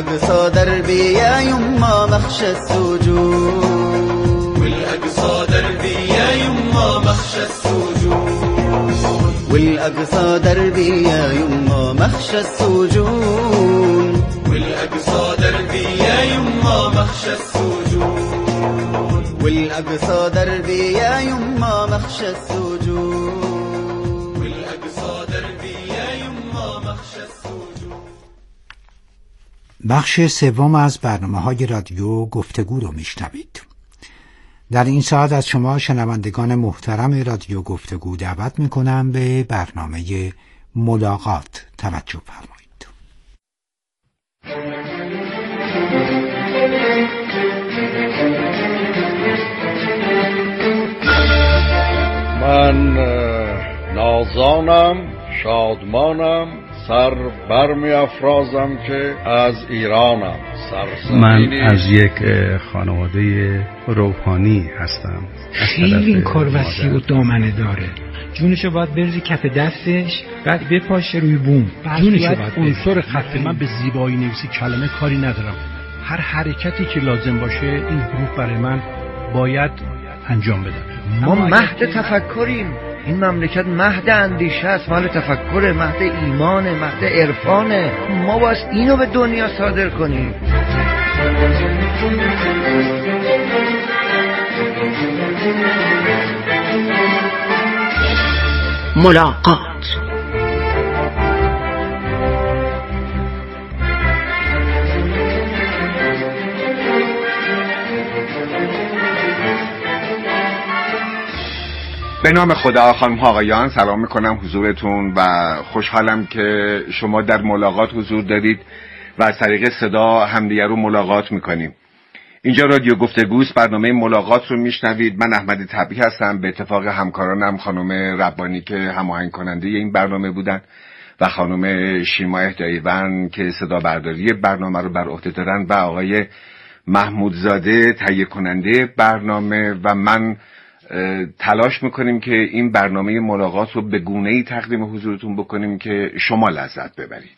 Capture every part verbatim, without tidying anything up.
والأقصى دربي يا يما مخشى السجون والأقصى دربي يا يما مخشى السجون والأقصى دربي يا يما مخشى السجون والأقصى دربي يا يما مخشى السجون والأقصى دربي يا يما مخشى السجون والأقصى دربي يا يما مخشى السجون. بخش سوم از برنامه‌های رادیو گفتگو رو میشنوید. در این ساعت از شما شنوندگان محترم رادیو گفتگو دعوت میکنم به برنامه ملاقات توجه فرمایید. من نازانم، شادمانم، سر برمی افرازم که از ایرانم. من از یک خانواده روحانی هستم. خیلی این کار وسیع و دامنه داره. جونشو باید بریزی کف دستش، بعد بپاشه روی بوم. جونشو باید عنصر خط من به زیبایی نویسی کلمه کاری ندارم. هر حرکتی که لازم باشه این حروف برای من باید انجام بدم. ما مهد تفکریم. این مملکت مهد اندیشه است، مال تفکر، مهد ایمان، مهد عرفانه. ما باید اینو به دنیا صادر کنیم. ملاقات. به نام خدا. خانم ها آقایان، سلام میکنم حضورتون و خوشحالم که شما در ملاقات حضور دارید و از طریق صدا همدیگر رو ملاقات میکنیم. اینجا رادیو گفتگوست، برنامه ملاقات رو میشنوید. من احمد طبی هستم، به اتفاق همکارانم خانم ربانی که هماهنگ کننده این برنامه بودن و خانم شیما اهدایی‌ون که صدا برداری برنامه رو بر عهده دارن و آقای محمودزاده تهیه کننده برنامه و من تلاش میکنیم که این برنامه ملاقات رو به گونه‌ای تقدیم حضورتون بکنیم که شما لذت ببرید.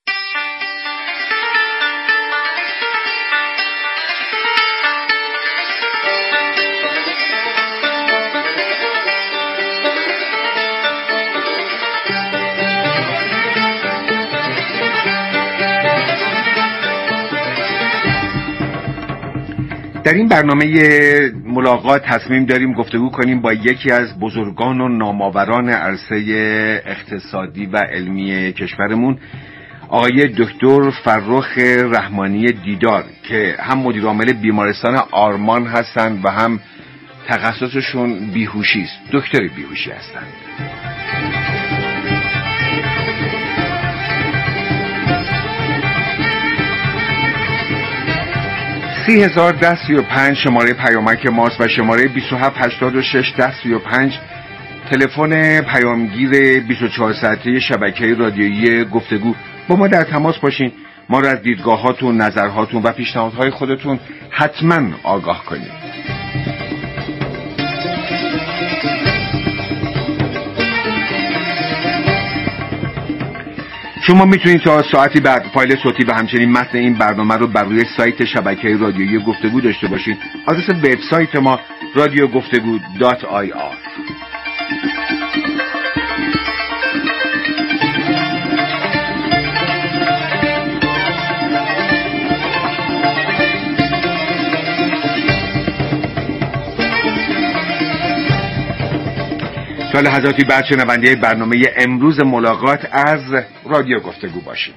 در این برنامه ملاقات تصمیم داریم گفتگو کنیم با یکی از بزرگان و نامآوران عرصه اقتصادی و علمی کشورمون، آقای دکتر فرخ رحمانی دیدار که هم مدیر عامل بیمارستان آرمان هستند و هم تخصصشون بیهوشی است. دکتر بیهوشی هستند. سی هزار ده سی و پنج شماره پیامک ماست و شماره بیست و هفت هشتاد و شش ده سی و پنج تلفن پیامگیر بیست و چهار ساعته شبکه رادیویی گفتگو. با ما در تماس باشین، ما را از دیدگاهاتون، نظرهاتون و پیشنهادهای خودتون حتما آگاه کنید. شما میتونید تا ساعتی بعد فایل صوتی و همچنین متن این برنامه رو بر روی سایت شبکه رادیویی گفتگو داشته باشید. آدرس وبسایت ما رادیو گفتگو دات آی آر. تا لحظاتی بعد شنونده برنامه امروز ملاقات از رادیو گفتگو باشیم.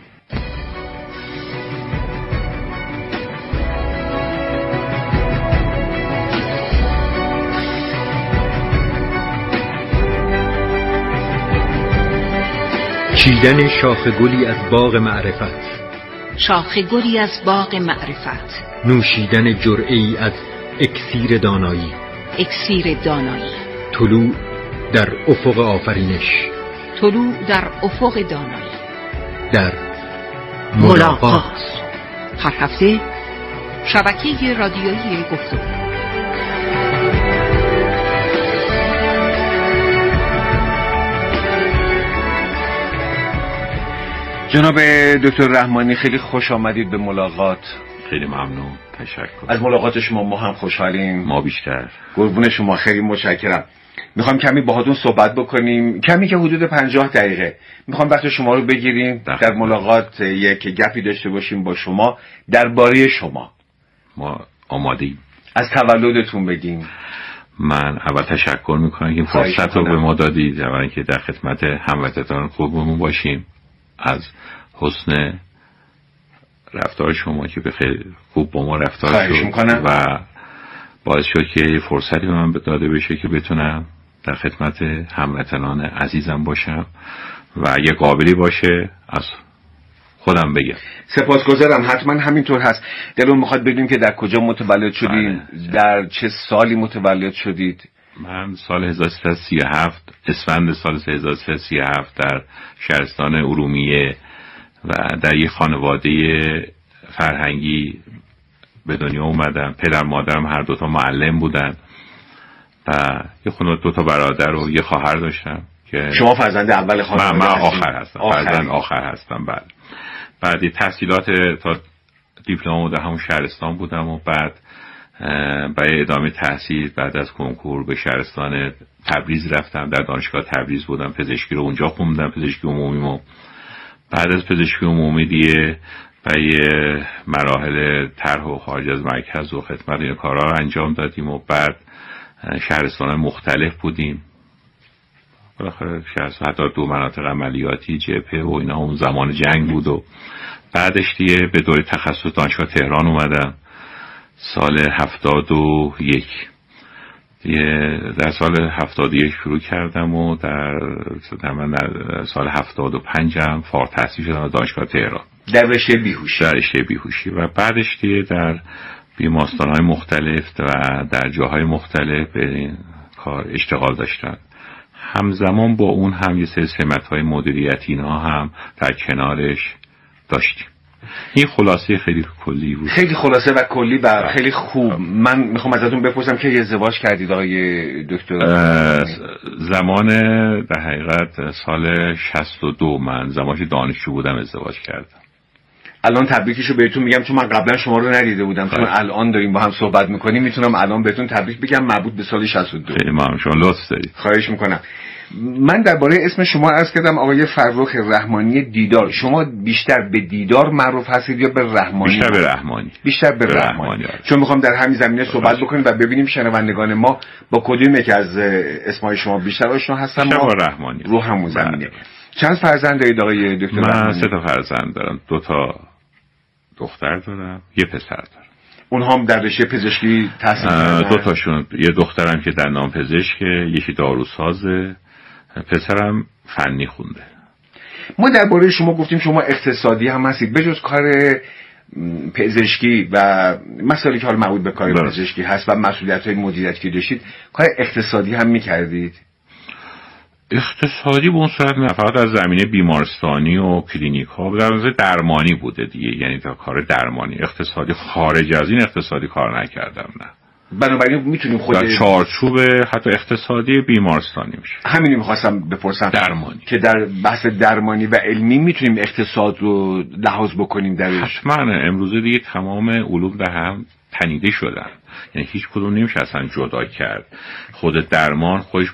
چیدن شاخ گلی از باغ معرفت، شاخ گلی از باغ معرفت، نوشیدن جرعه‌ای از اکسیر دانایی، اکسیر دانایی، طلوع در افق آفرینش، طلوع در افق دانایی، در ملاقات. ملاقات هر هفته شبکه رادیویی گفتگو. جناب دکتر رحمانی خیلی خوش آمدید به ملاقات. خیلی ممنون، تشکر از ملاقات شما. ما هم خوشحالیم. ما بیشتر. قربون شما، خیلی متشکرم. میخوام کمی باهاتون صحبت بکنیم، کمی که حدود پنجاه دقیقه. میخوام وقت شما رو بگیریم در, در ملاقات یک گپی داشته باشیم با شما درباره شما. ما آماده‌ایم. از تولدتون بگیم. من اول تشکر میکنم که فرصت رو به ما دادید، اولا که در خدمت هموطنان خوبمون باشیم. از حسن رفتار شما که به خیلی خوب با ما رفتار شد و باعث شد که فرصتی به من داده بشه که بتونم در خدمت هموطنان عزیزم باشم و یه قابلی باشه از خودم بگم. سپاسگزارم. حتما همینطور هست. دلم میخواد بدونیم که در کجا متولد شدید، در چه سالی متولد شدید؟ من سال هزار و سیصد و سی و هفت اسفند سال هزار و سیصد و سی و هفت در شهرستان ارومیه و در یک خانواده فرهنگی به دنیا اومدم. پدر مادرم هر دوتا معلم بودن و یه خانواده دوتا برادر و یه خواهر داشتم که شما فرزند اول خانواده؟ من, من آخر هستم. آخر. فرزند آخر هستم. بعد بعد تحصیلات تا دیپلم در همون شهرستان بودم و بعد برای ادامه تحصیل بعد از کنکور به شهرستان تبریز رفتم. در دانشگاه تبریز بودم، پزشکی رو اونجا خوندم، پزشکی عمومی. و بعد از پزشکی عمومی دیگه برای مراحل طرح و خارج از مرکز و خدمت این کارها رو انجام دادیم و بعد شهرستان مختلف بودیم. بالاخره شهرستان حتی دو مناطق عملیاتی، جبهه و اینا اون زمان جنگ بود. و بعدش دیگه به دوره تخصص دانشگاه تهران اومدم سال هفتاد و یک. در سال هفتاد و یک شروع کردم و در, در سال هفتاد و پنج هم فارغ التحصیل شدم دانشگاه تهران در رشته بیهوشی. در رشته بیهوشی و بعدش دیگه در بیمارستان‌های مختلف و در جاهای مختلف به این کار اشتغال داشتم. همزمان با اون هم یه سری سمت‌های مدیریتی اینا هم در کنارش داشتیم. این خلاصه خیلی کلی بود. خیلی خلاصه و کلی و خیلی خوب. من میخوام ازتون بپرسم که ازدواج کردید آقای دکتر؟ زمان در حقیقت سال شصت و دو من زمانش دانشجو بودم ازدواج کردم. الان تبریکشو بهتون میگم چون من قبلا شما رو ندیده بودم، چون الان داریم با هم صحبت میکنیم میتونم الان بهتون تبریک بگم مربوط به سال شصت و دو. خیلی ممنون، شما لطف دارید. خواهش میکنم. من درباره اسم شما عرض کردم آقای فرخ رحمانی دیدار. شما بیشتر به دیدار معروف هستید یا به رحمانی؟ بیشتر به رحمانی. بیشتر به, به رحمانی, رحمانی. چون میخوام در همین زمینه صحبت بکنیم و ببینیم شنوندگان ما با کدوم یک از اسمای شما بیشتر آشنا هستن. بیشتر با رحمانی رو همون زمینه. چند فرزند دارید آقای دکتر رحمانی؟ من سه تا فرزند دارم. دو تا دختر دارم، یه پسر دارم. اونها هم در رشته پزشکی تحصیل کردن؟ دو تاشون، یه دخترم که در نام پزشکه، یکی داروسازه، پسرم فنی خونده. ما درباره شما گفتیم شما اقتصادی هم هستید. بجز کار پزشکی و مسائلی که حال مربوط به کار برست. پزشکی هست و مسئولیت‌های مدیریتی که داشتید، کار اقتصادی هم می‌کردید؟ اقتصادی به اون صورت نه، فقط از زمینه بیمارستانی و کلینیک ها در زمینه درمانی بوده دیگه، یعنی تا کار درمانی. اقتصادی خارج از این اقتصادی کار نکردم. نه، بنابراین میتونیم خود در چارچوب حتی اقتصادی بیمارستانی میشه. همینی میخواستم بپرسم درمانی، که در بحث درمانی و علمی میتونیم اقتصاد رو لحاظ بکنیم درش؟ حتما. امروزه دیگه تمام علوم در هم تنیده شدن، یعنی هیچ کدوم نمیشه اصلا جدا کرد. خود درمان خودش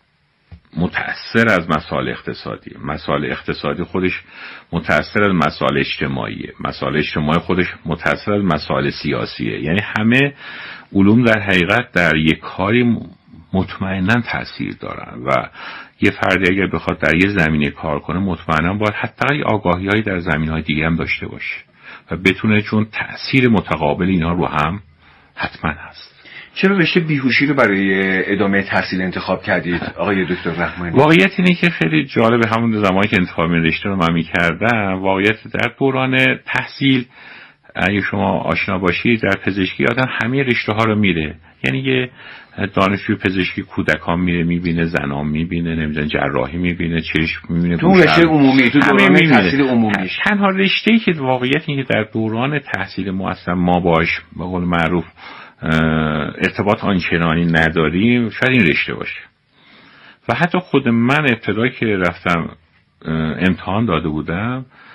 متأثر از مسائل اقتصادی، مسائل اقتصادی خودش متأثر از مسائل اجتماعیه، مسائل اجتماعی خودش متأثر از مسائل سیاسیه. یعنی همه علوم در حقیقت در یک کاری مطمئناً تأثیر دارن و یه فردی اگر بخواد در یه زمینه کار کنه مطمئناً باید حتی آگاهی‌هایی در زمینه‌های دیگه هم داشته باشه و بتونه، چون تأثیر متقابل اینا رو هم حتما هست. چرا رشته بیهوشی رو برای ادامه تحصیل انتخاب کردید آقای دکتر رحمانی؟ واقعیت اینه که خیلی جالب، همون زمانی که انتخاب این رشته رو من می‌کردم، واقعیت در دوران تحصیل اگه شما آشنا باشید در پزشکی آدم همه رشته ها رو میره، یعنی یه دانشجوی پزشکی کودکان میره میبینه، زنان میبینه، نمیدونم جراحی میبینه، چشم میبینه، تو رشته عمومی، تو دوران تحصیل عمومی. تنها رشته‌ای که واقعیت اینه در دوران تحصیل ما اصلا ما باش به قول معروف ارتباط آنچنانی نداریم، شاید این رشته باشه. و حتی خود من ابتدا که رفتم امتحان داده بودم،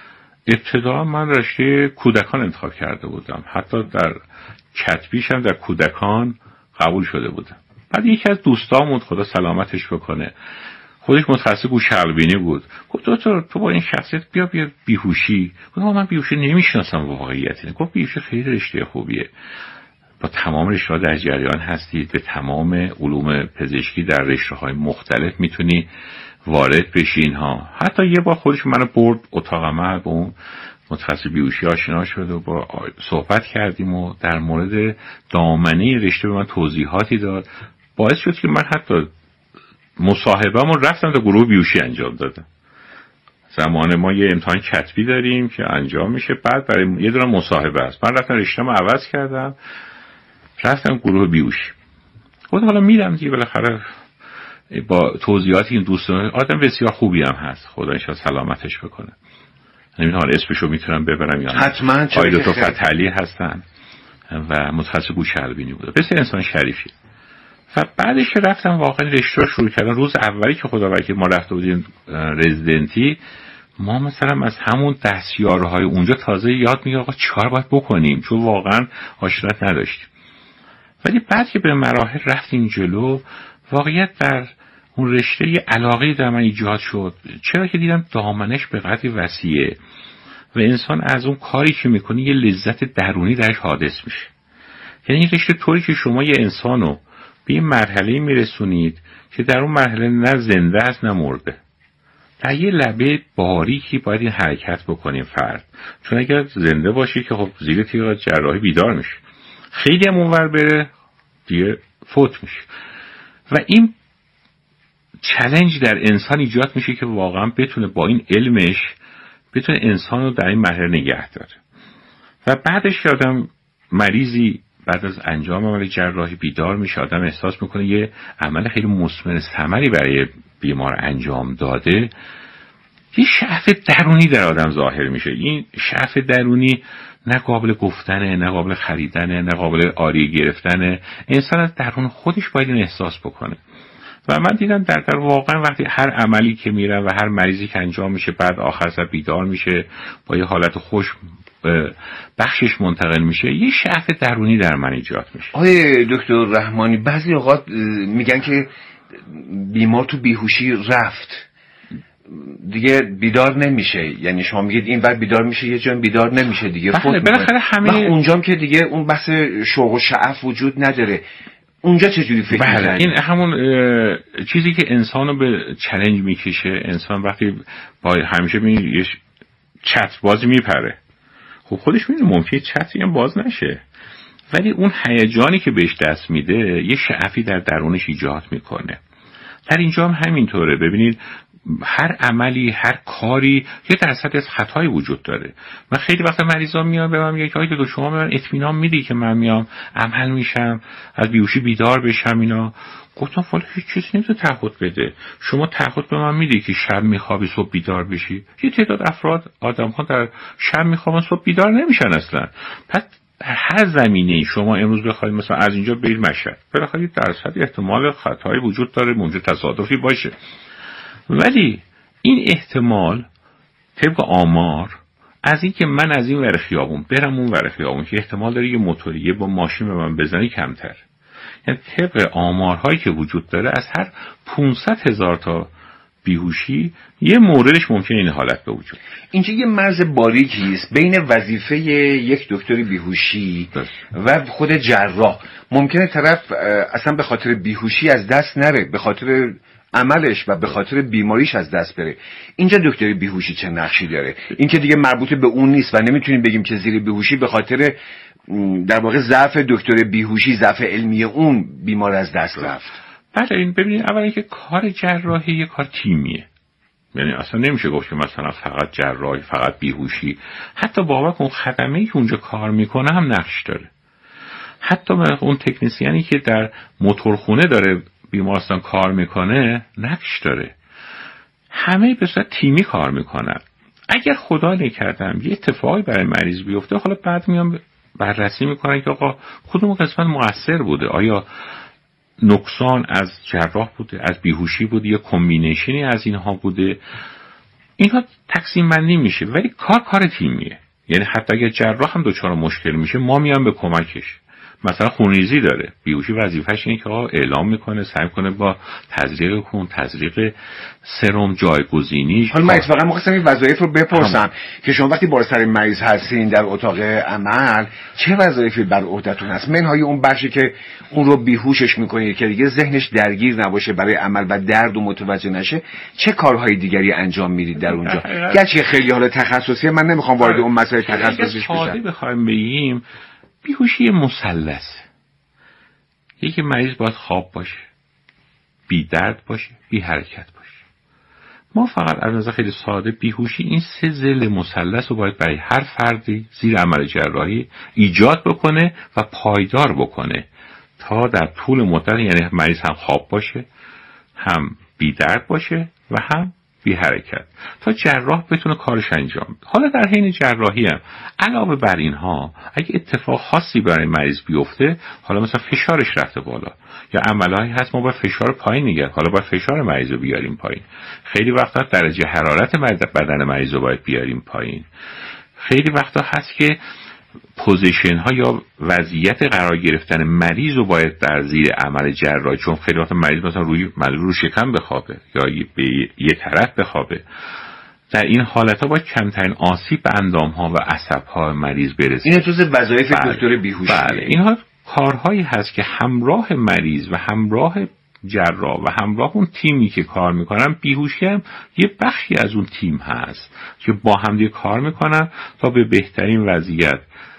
ابتدا من رشته کودکان انتخاب کرده بودم، حتی در کتبیشم در کودکان قبول شده بودم. بعد یکی از دوستامون، خدا سلامتش بکنه، خودش متخصص گوشه‌البینی بود، گفت دکتر تو با این شخصیت بیا بیا بیهوشی. گفتم من بیهوشی نمیشناسم واقعیت. گفت بیهوشی خیلی رشته خوبیه، با تمام رشته‌ها در جریان هستید، به تمام علوم پزشکی در رشته‌های مختلف میتونی وارد بشین ها. حتی یه بار خودش منو برد اتاق عمل، با اون متخصص بیهوشی آشنا شد و با صحبت کردیم و در مورد دامنه رشته به من توضیحاتی داد. باعث شد که من حتی مصاحبه‌مو رفتم تا گروه بیهوشی انجام دادم. زمان ما یه امتحان کتبی داریم که انجام میشه، بعد برای یه دونه مصاحبه است. من رفتم رشته‌مو عوض کردم، رفتم گروه بیهوشی. خود حالا میرم دیگه بالاخره با توضیحات این دوستان، آدم بسیار خوبی هم هست، خدا انشاء سلامتش بکنه. نمیدونم اسمشو میتونم ببرم یا نه. حتما. آقای دکتر فتحعلی هستن و متخصص گوشه‌البینی بوده، بسیار انسان شریفی. و بعدش رفتم واقعا رشته رو شروع کردم. روز اولی که خداوند که ما رفته بودیم رزیدنتی، ما مثلا از همون دستیارهای اونجا تازه یاد میگه آقا چیکار باید بکنیم، چون واقعا آشنایت نداشتیم. ولی بعد که به مراحل رفتیم جلو، واقعیت در اون رشته یه علاقه در من ایجاد شد، چرا که دیدم دامنش به قدری وسیعه و انسان از اون کاری که میکنه یه لذت درونی درش حادث میشه. یعنی این رشته طوری که شما یه انسانو به این مرحله میرسونید که در اون مرحله نه زنده است نه مرده، در یه لبه باریکی باید این حرکت بکنیم فرد، چون اگر زنده باشی که خب زیر تیغ جراحی بیدار میشه، خیلی هم اونور بره دیگه فوت میشه. و این چالش در انسان ایجاد میشه که واقعا بتونه با این علمش بتونه انسان رو در این مرحله نگه داره. و بعدش که آدم مریضی بعد از انجام عمل جراحی بیدار میشه، آدم احساس میکنه یه عمل خیلی مثمر ثمری برای بیمار انجام داده، یه شعف درونی در آدم ظاهر میشه. این شعف درونی نه قابل گفتنه، نه قابل خریدنه، نه قابل آری گرفتنه. انسان از درون خودش باید این احساس بکنه. و من دیدم در در واقعا وقتی هر عملی که میرم و هر مریضی که انجام میشه، بعد آخر سر بیدار میشه، با یه حالت خوش بخشش منتقل میشه، یه شعف درونی در من ایجاد میشه. آقای دکتر رحمانی، بعضی اوقات میگن که بیمار تو بیهوشی رفت دیگه بیدار نمیشه، یعنی شما میگید این وقت بیدار میشه یه جا بیدار نمیشه دیگه، بله بالاخره همه اونجام که دیگه اون بحث شوق و شعف وجود نداره. اونجا چجوری فکر بله می‌کنید؟ این همون چیزی که انسانو به چالش میکشه. انسان وقتی با همیشه می یه چت بازی میپره، خب خودش میدونه ممکنه چتی هم باز نشه، ولی اون هیجانی که بهش دست میده یه شعفی در درونش ایجاد میکنه. در اینجا هم همینطوره. ببینید هر عملی، هر کاری یه درصدی از خطایی وجود داره. من خیلی وقتا مریضا میان به من میگن که آقای دکتر شما به من اطمینان میدی که من میام عمل میشم، از بیهوشی بیدار بشم اینا؟ گفتم والا هیچ چیزی نمیتونه تعهد بده. شما تعهد به من میدی که شب میخوابی صبح بیدار بشی؟ یه تعداد افراد آدم‌ها در شب میخوابن صبح بیدار نمیشن اصلا. پس در هر زمینه‌ای شما امروز بخواید مثلا از اینجا برید مشهد، بالاخره یه درصد احتمال خطایی وجود داره، ممکنه تصادفی باشه، ولی این احتمال طبق آمار از این که من از این ور خیابون برم اون ور خیابون که احتمال داره یه موتوریه با ماشین به من بزنی کمتر. یعنی طبق آمارهایی که وجود داره از هر پانصد هزار تا بیهوشی یه موردش ممکنه این حالت به وجود. اینجا یه مرز باریکی است بین وظیفه یک دکتر بیهوشی و خود جراح. ممکنه طرف اصلا به خاطر بیهوشی از دست نره، به خاطر عملش و به خاطر بیماریش از دست بره. اینجا دکتر بیهوشی چه نقشی داره؟ این که دیگه مربوط به اون نیست و نمیتونیم بگیم که زیر بیهوشی به خاطر در واقع ضعف دکتر بیهوشی، ضعف علمی اون بیمار از دست رفت. بله این ببینید اولا که کار جراحی یه کار تیمیه، یعنی اصلا نمیشه گفت که مثلا فقط جراحی، فقط بیهوشی. حتی باور کن خدمه‌ای که اونجا کار میکنه هم نقش داره. حتی اون تکنسیانی که در موتورخونه داره بیمارستان کار میکنه نقش داره. همه به صورت تیمی کار میکنن. اگر خدا نکردم یه اتفاقی برای مریض بیفته، حالا بعد میام بررسی میکنن که آقا کدوم قسمت مؤثر بوده، آیا نقصان از جراح بوده، از بیهوشی بوده، یا کمبینیشنی از اینها بوده. اینها تقسیم بندی میشه، ولی کار کار تیمیه. یعنی حتی اگر جراح هم دچار مشکل میشه ما میام به کمکش. مثلا خونریزی داره، بیهوشی وظیفه‌ش اینه که اعلام میکنه، سعی کنه با تزریق خون، تزریق سرم، جایگزینیش. حالا من اتفاقا می‌خواستم این وظایف رو بپرسم که شما وقتی بالا سر مریض هستین در اتاق عمل چه وظایفی بر عهده‌تون هست؟ منهای اون بخشی که اون رو بیهوشش میکنه که دیگه ذهنش درگیر نباشه برای عمل و درد و متوجه نشه، چه کارهای دیگری انجام میدید در اونجا؟ گرچه خیلی حالا تخصصیه، من نمیخوام وارد اون مسائل تخصصیش بشم. ساده بخوایم بگیم بیهوشی مثلث. یکی مریض باید خواب باشه، بی درد باشه، بی حرکت باشه. ما فقط از نظر خیلی ساده بیهوشی این سه ضلع مثلث رو باید برای هر فردی زیر عمل جراحی ایجاد بکنه و پایدار بکنه تا در طول مدت، یعنی مریض هم خواب باشه، هم بی درد باشه و هم بی حرکت، تا جراح بتونه کارش انجام بده. حالا در حین جراحی هم علاوه بر اینها اگه اتفاق خاصی برای مریض بیفته، حالا مثلا فشارش رفته بالا یا عملهایی هست ما باید فشار پایین نگه، حالا باید فشار مریض رو بیاریم پایین. خیلی وقتا درجه حرارت بدن مریض رو باید بیاریم پایین. خیلی وقتا هست که پوزیشن ها یا وضعیت قرار گرفتن مریض رو باید در زیر عمل جراحی، چون خیلی وقت مریض مثلا روی مریض رو شکم بخوابه یا به یه طرف بخوابه، در این حالت ها باید کمترین آسیب به اندام ها و عصب ها مریض برسه. این جزء وظایف دکتر بیهوشی. بله، اینها کارهایی هست که همراه مریض و همراه جراح و همراه اون تیمی که کار میکنن، بیهوشی هم یه بخشی از اون تیم هست که با هم دیگه کار میکنن تا به بهترین وضعیت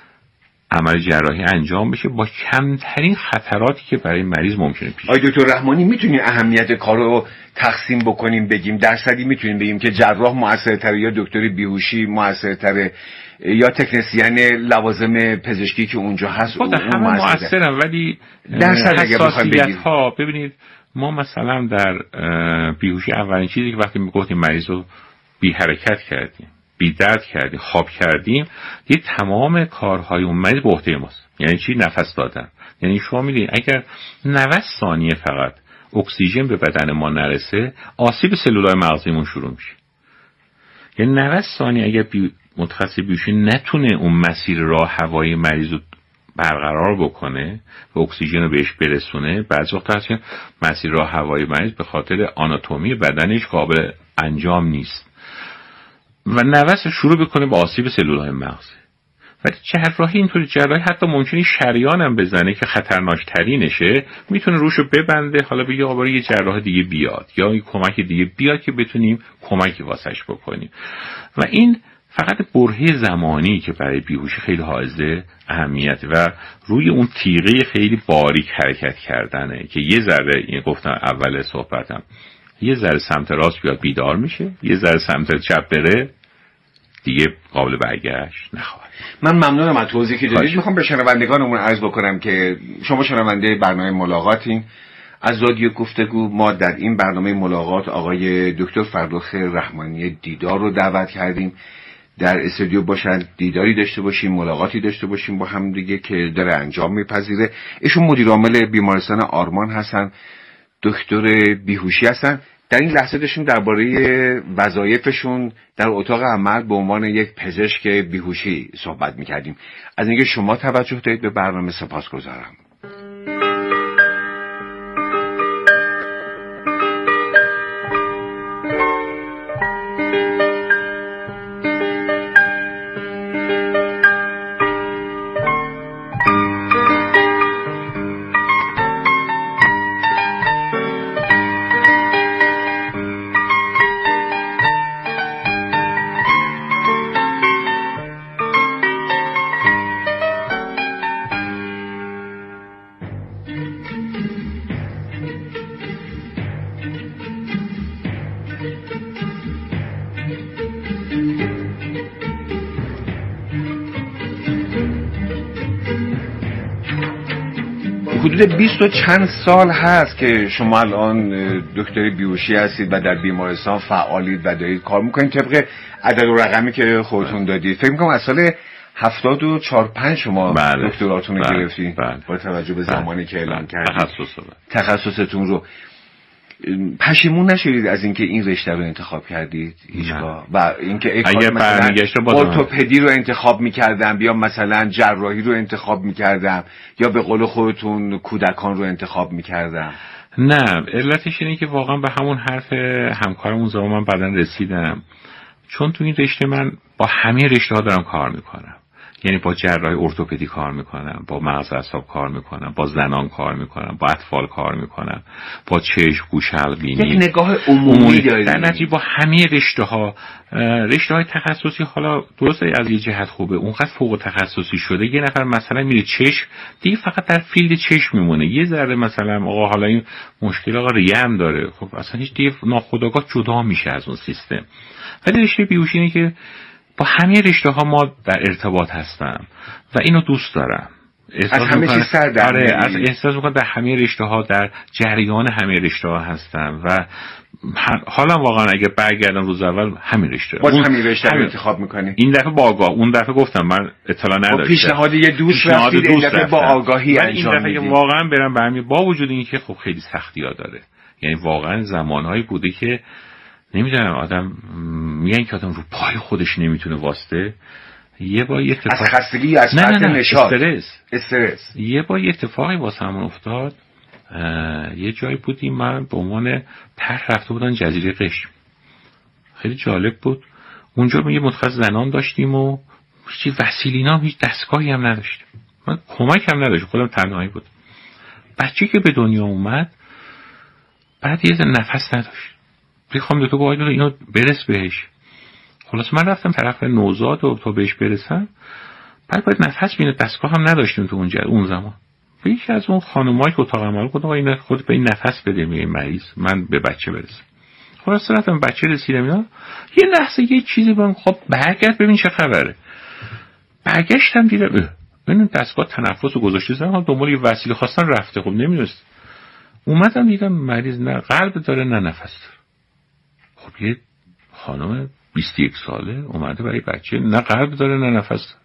عمل جراحی انجام بشه با کمترین خطراتی که برای مریض ممکنه پیش بیاد. آقای دکتر رحمانی میتونیم اهمیت کار رو تقسیم بکنیم، بگیم درصدی میتونیم بگیم که جراح موثرتره یا دکتر بیهوشی موثرتره یا تکنسین لوازم پزشکی که اونجا هست اون همه موثرن، ولی حساسیت ها ببینید ما مثلا در بیهوشی اولین چیزی که وقتی میگفتیم مریض رو بی حرکت کردیم، بی درد کردیم، خواب کردیم، یه تمام کارهای اون مریض به عهده ماست. یعنی چی؟ نفس دادن. یعنی شما میدونید اگر نود ثانیه فقط اکسیژن به بدن ما نرسه، آسیب سلولای مغزیمون شروع میشه. یعنی نود ثانیه اگر بی متخصص بیهوشی نتونه اون مسیر راه هوایی مریض رو برقرار بکنه و اکسیژن رو بهش برسونه، بعضی وقتا هست که مسیر راه هوایی مریض به خاطر آناتومی بدنش قابل انجام نیست و نوس شروع بکنه به آسیب سلولهای مغز. ولی جراحی اینطوری جراحی حتی ممکنه شریان هم بزنه که خطرناک ترینشه، میتونه روشو ببنده، حالا بگه آقا یه جراح دیگه بیاد یا یه کمک دیگه بیاد که بتونیم کمکی واسش بکنیم. و این فقط برهه زمانی که برای بیهوشی خیلی حائز اهمیت و روی اون تیغه خیلی باریک حرکت کردنه که یه ذره، این گفتم اول صحبتم، یه ذره سمت راست بیاد بیدار میشه، یه ذره سمت چپ بره دیگه قابل برگشت نخواهد. من ممنونم از توضیحی که دادید. میخوام به شنوندگانمون عرض بکنم که شما شنونده برنامه ملاقاتین از رادیو گفتگو. ما در این برنامه ملاقات آقای دکتر فرخ رحمانی دیدار رو دعوت کردیم در استودیو باشن، دیداری داشته باشیم، ملاقاتی داشته باشیم با هم دیگه که داره انجام میپذیره. ایشون مدیر عامل بیمارستان آرمان هستن، دکتر بیهوشی هستن. در این لحظه داشتیم درباره وظایفشون در اتاق عمل به عنوان یک پزشک بیهوشی صحبت میکردیم. از اینکه شما توجه دارید به برنامه سپاسگزارم. حدود بیست و چند سال هست که شما الان دکتر بیهوشی هستید و در بیمارستان فعالید و دارید کار میکنید. طبق عدد و رقمی که خودتون دادید فکر میکنم از سال هفتاد و چهار پنج شما بله. دکتراتون رو بله. گرفتید بله. با توجه به زمانی بله. که اعلان بله. کردید تخصص تخصصتون رو. پشیمون نشدید از اینکه این رشته رو انتخاب کردید هیچگاه؟ و اینکه اگر مثلا ارتوپدی رو انتخاب میکردم یا مثلا جراحی رو انتخاب میکردم یا به قول خودتون کودکان رو انتخاب میکردم؟ نه، علتش اینه که واقعا به همون حرف همکارمون زمان من بعداً رسیدم، چون تو این رشته من با همه رشته ها دارم کار میکنم. یعنی با جراحی ارتوپدی کار میکنم، با مغز اعصاب کار میکنم، با زنان کار میکنم، با اطفال کار میکنم، با چشم، گوش، حلق، بینی، یک نگاه عمومی دارید. در نتیجه با همه رشته ها، رشته های تخصصی حالا درسته از یه جهت خوبه، اونقدر فوق تخصصی شده یه نفر مثلا میره چشم دیگه فقط در فیلد چشم میمونه، یه ذره مثلا آقا حالا این مشکل آقا ریه هم داره، خب اصلا هیچ دیگه ناخودآگاه جدا میشه از اون سیستم. ولی رشته بیهوشی اینه که با همه رشته ها ما در ارتباط هستم و اینو دوست دارم. از همه چیز سر در آره، از احساس میکنم در همه رشته ها، در جریان همه رشته ها هستم و حالا واقعا اگه برگردم روز اول همین رشته باز همین رشته رو انتخاب میکنی؟ این دفعه با آگاه، اون دفعه گفتم من اطلاع نداشتم، پیشنهاد یه دوست رفتید، این دفعه با آگاهی انجام میدید. این دفعه واقعا برم به همین، با وجود اینکه خب خیلی سختی‌ها داره، یعنی واقعا زمانهایی بوده که نمیدونم آدم میگن که آدم رو پای خودش نمیتونه واسطه. یه با یه اتفاق از خستگی، از فرط نشاط، استرس استرس یه با یه اتفاقی واسه همون افتاد. یه جایی بودیم من به عنوان طرح رفته بودن جزیره قشم، خیلی جالب بود. اونجا یه متخصص زنان داشتیم و هیچ وسیلینا، هیچ دستگاهی هم نداشتیم، من کمک هم نداشتم، خودم تنهایی بود. بچه‌ای که به دنیا اومد بعد یه نفس نداشت، میخوام دو تا باید اینو برس بهش. خلاص من رفتم طرف نوزاد و تا بهش برسم، بعد باید نفس بینه، دستگاه هم نداشتیم تو اونجا اون زمان. یکی از اون خانمایی که اتاق عمل بود این خود به این نفس بده میگه مریض، من به بچه برسم. خلاص رفتم بچه رسیدم اینا، یه لحظه یه چیزی بهم خب برگرد ببین چه خبره. برگشتم دیدم ببین دستگاه تنفس رو گذاشته زدم دنبال یه وسیله خواستن رفته، خب نمیدونست. اومدم دیدم مریض نه قلب داره نه نفس داره. خب یه خانم بیست و یک ساله اومده برای بچه نه قلب داره نه نفس داره.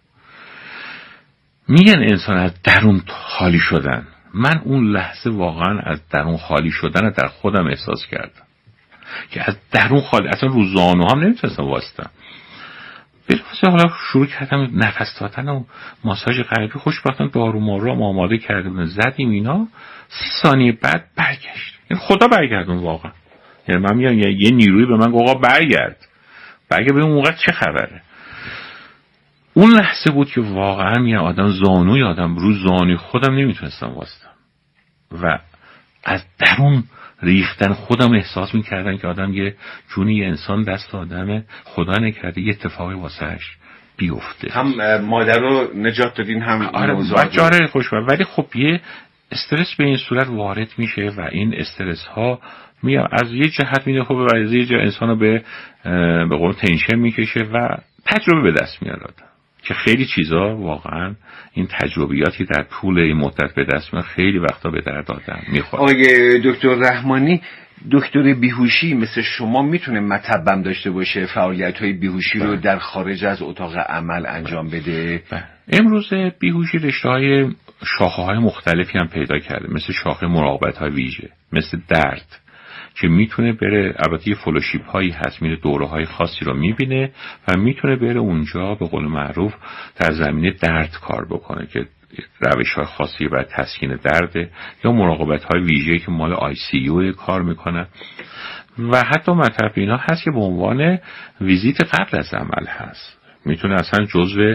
میگن انسان از درون خالی شدن، من اون لحظه واقعا از درون خالی شدن در خودم احساس کردم که از درون خالی، اصلا رو زانو هم نمیتونستم واسطم. بلافاصله حالا شروع کردم نفس دادن و ماساژ قلبی، خوشبختانه دارو مارو هم آماده کردیم زدیم اینا، سی ثانیه بعد برگشت. یعنی خدا برگردون واقعا، یعنی من میگم یه نیروی به من گفت آقا برگرد برگرد ببین اون وقت چه خبره. اون لحظه بود که واقعا یه آدم زانوی آدم رو زانوی خودم نمیتونستم واسطم و از درون ریختن خودم احساس میکردم که آدم یه جونی یه انسان دست آدمه، خدا نکرده یه اتفاقی واسهش بیفته. هم مادر رو نجات دادین هم آره بچه آره خوشبخت، ولی خب یه استرس به این صورت وارد میشه و این استرس ها میاد از یه جهت میده خب از یه جهت انسان رو به به قول تنشن میکشه و تجربه به دست میاره آدم که خیلی چیزا واقعا این تجربیاتی در طول این مدت به دست میاد خیلی وقتا به درد آدم میخوره. آقای دکتر رحمانی، دکتر بیهوشی مثل شما میتونه مطبم داشته باشه فعالیت‌های بیهوشی رو در خارج از اتاق عمل انجام بده؟ امروز بیهوشی رشته‌های شاخه‌های مختلفی هم پیدا کرده، مثل شاخه مراقبت‌های ویژه، مثل درد که میتونه بره، البته یه فلوشیپ هایی هست، میره دوره های خاصی رو میبینه و میتونه بره اونجا به قول معروف در زمینه درد کار بکنه که روش های خاصی برای تسکین درده، یا مراقبت های ویژه‌ای که مال آی سی یو کار میکنه و حتی مطلب اینا هست که به عنوان ویزیت قبل از عمل هست، میتونه اصلا جزو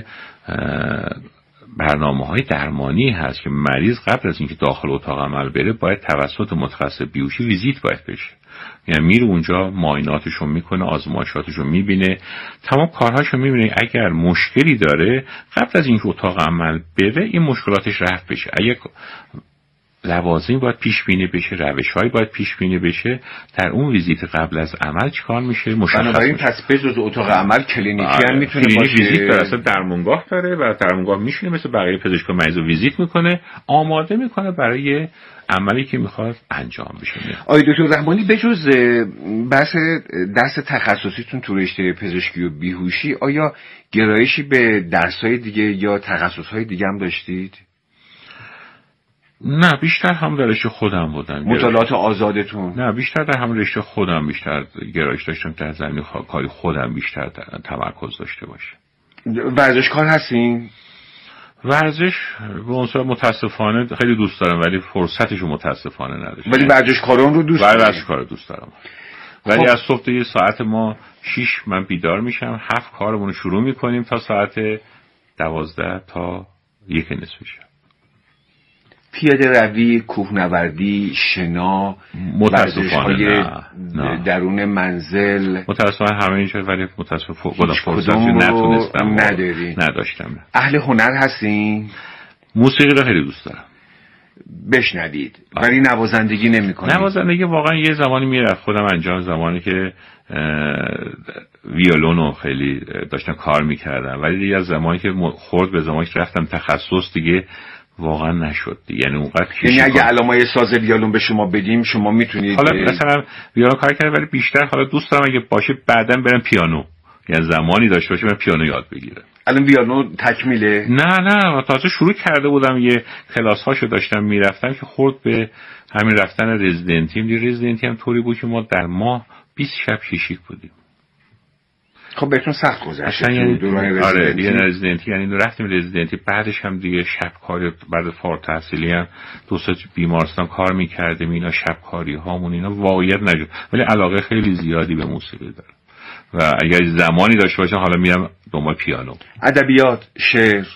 برنامه های درمانی هست که مریض قبل از اینکه داخل اتاق عمل بره باید توسط متخصص بیهوشی ویزیت باید بشه، یعنی میره اونجا معایناتشو میکنه، آزمایشاتشو میبینه، تمام کارهاشو میبینه، اگر مشکلی داره قبل از اینکه اتاق عمل بره این مشکلاتش رفع بشه، اگر لوازم باید پیش بینی بشه، روش‌هایی باید پیش بینی بشه، در اون ویزیت قبل از عمل چیکار میشه مشخص. بنابراین پس بجز اتاق عمل کلینیکی هم میتونه باشه، ویزیت داره، اصلا درمانگاه داره و درمانگاه میشینه مثل بقیه پزشکا مریض رو ویزیت میکنه، آماده میکنه برای عملی که میخواد انجام بشه. آقای دکتر رحمانی، بجز بحث درس تخصصیتون تو رشته پزشکی و بیهوشی، آیا گرایشی به درس‌های دیگه یا تخصص‌های دیگه هم داشتید؟ نه بیشتر هم در رشته خودم بودن. مطالعات آزادتون؟ نه بیشتر در هم رشته خودم بیشتر گرایش داشتم، در زمین کاری خودم بیشتر تمرکز داشته باشه. ورزشکار هستین؟ ورزش به عنصر متاسفانه خیلی دوست دارم ولی فرصتش رو متاسفانه نداشتم. ولی ورزشکاران رو دوست دارم؟ ورزشکار رو دوست دارم ولی خب. از صبح تا یه ساعت ما شیش من بیدار میشم، هفت کارمون رو شروع میکنیم تا ساعت دوازده تا یک نصف شب. پیاده روی، کوهنوردی، شنا، متاسفانه درون منزل، متاسفانه همه این شد ولی متاسفانه فرصتی نتونستم نداری. نداشتم. اهل هنر هستین؟ موسیقی رو خیلی دوست دارم بشنوید ولی نوازندگی نمی‌کنید؟ نوازندگی واقعا یه زمانی میرفت خودم انجام، زمانی که ویولونو خیلی داشتم کار میکردم ولی دیگه از زمانی که خورد به زمانی که رفتم تخصص دیگه واقعا نشد. یعنی اونقدر یعنی اگه علامای ساز ویولون به شما بدیم شما میتونید؟ حالا مثلا ویولون کار کردم ولی بیشتر حالا دوست دارم اگه باشه بعداً برم پیانو، یعنی زمانی داشته باشه من پیانو یاد بگیرم. الان ویولون تکمیله؟ نه نه تازه شروع کرده بودم، یه کلاس هاشو داشتم میرفتم که خورد به همین رفتن رزیدنتیم. دی رزیدنتی هم طوری بود که ما در ماه بیست شب شیشیک بودیم. خب بهتون سخت گذشت یعنی دوران رزیدنتی؟ آره دیگه رزیدنتی یعنی رفتیم رزیدنتی، بعدش هم دیگه شب کاری، بعد فارغ التحصیلی هم دو سه بیمارستان کار میکردیم، اینا شب کاری هامون اینا واقعیت نشد ولی علاقه خیلی زیادی به موسیقی دارم و اگر زمانی داشته باشم حالا میرم دنبال پیانو. ادبیات، شعر،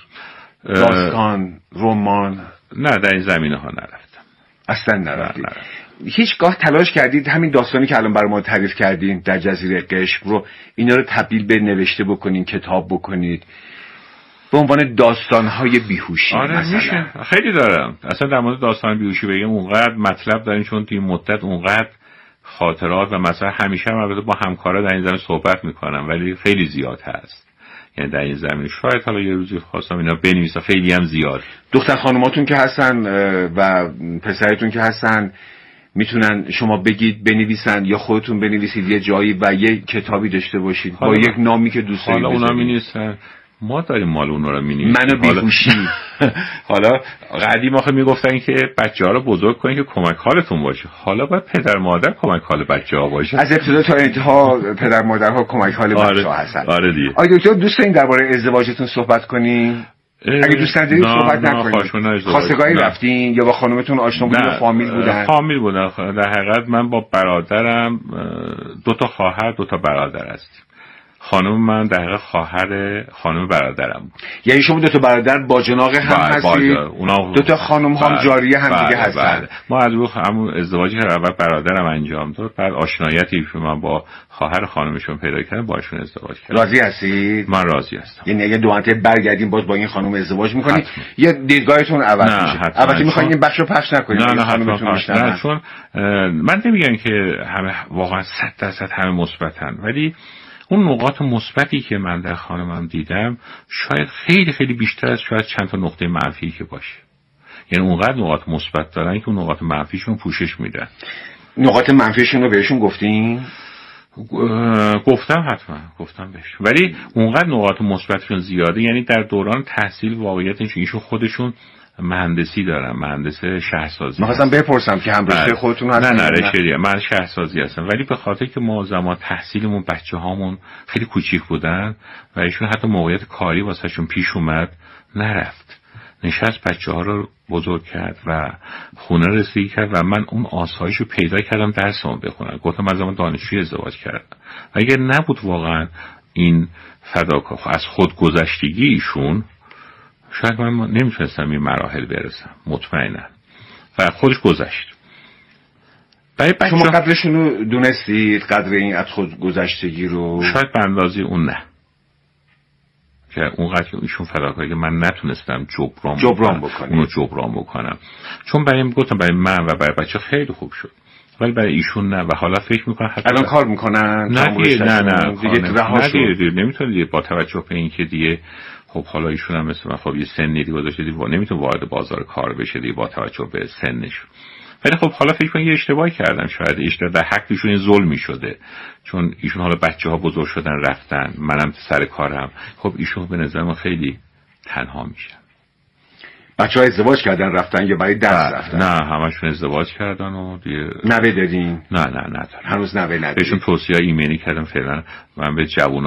داستان، رمان؟ نه در این زمینه ها نرفتم. اصلا نرفتید؟ هیچگاه تلاش کردید همین داستانی که الان برای ما تعریف کردین در جزیره قشم رو اینا رو تبدیل به نوشته بکنین، کتاب بکنید به عنوان داستان‌های بیهوشی؟ آره مثلا میشه، خیلی دارم. اصلا در مورد داستان بیهوشی بگم اونقدر مطلب داریم چون توی مدت اونقدر خاطرات و مثلا همیشه هم البته با همکارا در این زمینه صحبت میکنم ولی خیلی زیاد هست. یعنی در این زمینه شاید حالا یه روزی خواستم اینا بنویسم، خیلی هم زیاد. دختر خانوماتون که هستن و پسرتون که هستن میتونن شما بگید بنویسن یا خودتون بنویسید یه جایی و یه کتابی داشته باشید با یک نامی که دوست دارید؟ حالا اونا مینویسن، ما داریم مال اونا رو مینویسیم. منو بیهوشی. حالا قدیم آخه میگفتن که بچه‌ها رو بزرگ کنین که کمک حالتون باشه، حالا باید پدر مادر کمک حال بچه‌ها باشه. از ابتدا تا انتها پدر مادرها کمک حال بچه‌ها هستن. آره دیگه. آیا دکتر دوست دارین درباره ازدواجتون صحبت کنین؟ اگه دوست ندارید صحبت نکنید. خواستگاری رفتین یا با خانومتون آشنا بودین یا فامیل بودن؟ فامیل بودن. در حقیقت من با برادرم، دو تا خواهر دو تا برادر هستیم. خانم من در حقیقت خواهر خانم برادرم بود. یعنی شما دو تا برادر با جناق هم هستید؟ دو تا خانم هم جاریه هم دیگه هستن؟ ما از رو همون ازدواجی که اول برادرم انجام داد بعد آشنایتی که من با خواهر خانمشون پیدا کردم باشون ازدواج کردم. راضی هستید؟ من راضی هستم. یعنی اگه دو منطقه برگردیم باز با این خانم ازدواج میکنید یا دیدگاهتون عوض میشه؟ البته میخواین این بخشو پخش نکنید. نه نه حتما پخش نه، چون من نمیگم که همه واقعا صد درصد همه مثبتن ولی اون نقاط مثبتی که من در خانمم دیدم شاید خیلی خیلی بیشتر از شاید چند تا نقطه منفی که باشه. یعنی اونقدر نقاط مثبت دارن که اون نقاط منفیشون پوشش میدن. نقاط منفیشون رو بهشون گفتین؟ گفتم حتما گفتم بهش ولی اونقدر نقاط مثبتشون زیاده. یعنی در دوران تحصیل واقعیتش ایشون خودشون مهندسی دارم، مهندس شهرسازی. می‌خواستم بپرسم که هم رشته خودتون هستن؟ نه نه رشته من شهرسازی هستم ولی به خاطر که ما زمان تحصیلمون بچه‌هامون خیلی کوچیک بودن و ایشون حتی موقعیت کاری واسهشون پیش اومد نرفت، نشست بچه‌ها رو بزرگ کرد و خونه رسیدگی کرد و من اون آسایشو پیدا کردم درسمو بخونم. گفتم من زمان دانشجویی ازدواج کردم و اگر نبود واقعا این فداکاری از خودگذشتگی ایشون شاید من نمیتونستم این مراحل برسم مطمئنا و خودش گذشت. شما قدرشون رو دونستید؟ قدر این از خود گذشتگی رو؟ شاید به اندازه اون نه که اونقدر که ایشون فداکاری که من نتونستم جبران, جبران بکنم اونو جبران بکنم چون برای گفتم برای من و برای بچه خیلی خوب شد ولی برای ایشون نه و حالا فکر میکنم حتی الان کار میکنن؟ نه دیگه نه نه دیگه رها شد. نمیتونه دیگه با توجه به این که دیگه خب حالا ایشون هم مثل من خب یه سنی دیگه داشته دیگه نمیتونه وارد بازار کار بشه دیگه با توجه به سنش ولی خب حالا فکر کنم یه اشتباهی کردم شاید اشتباه در حق ایشون ظلمی شده چون ایشون حالا بچه‌ها بزرگ شدن رفتن منم سر کارم خب ایشون به نظر من خیلی تنها میشن. بچه‌ها ازدواج کردن رفتن یا برای درس رفتن؟ نه همشون ازدواج کردن و دیگه. نوه دادین؟ نه نه نه هنوز نوه ندارین؟ بهشون توصیه ایمنی کردم فعلا من به جوونا